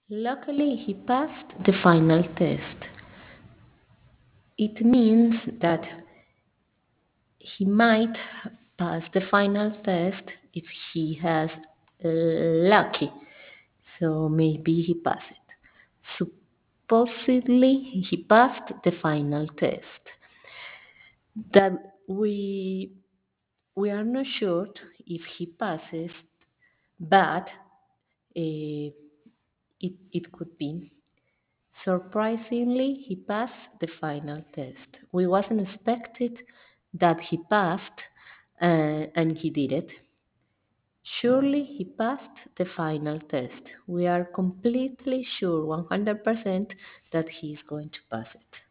Luckily, he passed the final test. It means that he might pass the final test if he has lucky. So maybe he passed it. Supposedly, he passed the final test. That we are not sure if he passes, but it could be. Surprisingly, he passed the final test. We wasn't expected that he passed, and he did it. Surely he passed the final test. We are completely sure, 100%, that he is going to pass it.